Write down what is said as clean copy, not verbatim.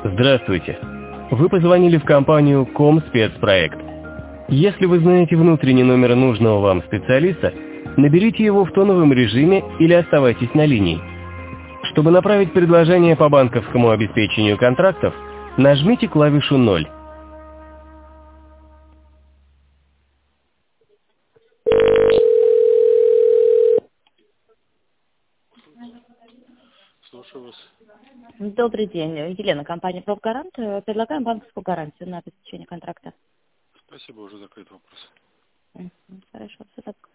Здравствуйте. Вы позвонили в компанию «Комспецпроект». Если вы знаете внутренний номер нужного вам специалиста, наберите его в тоновом режиме или оставайтесь на линии. Чтобы направить предложение по банковскому обеспечению контрактов, нажмите клавишу 0. Слушаю вас. Добрый день. Елена, компания «Профгарант». Предлагаем банковскую гарантию на обеспечение контракта. Спасибо, уже закрыт вопрос. Хорошо, все так.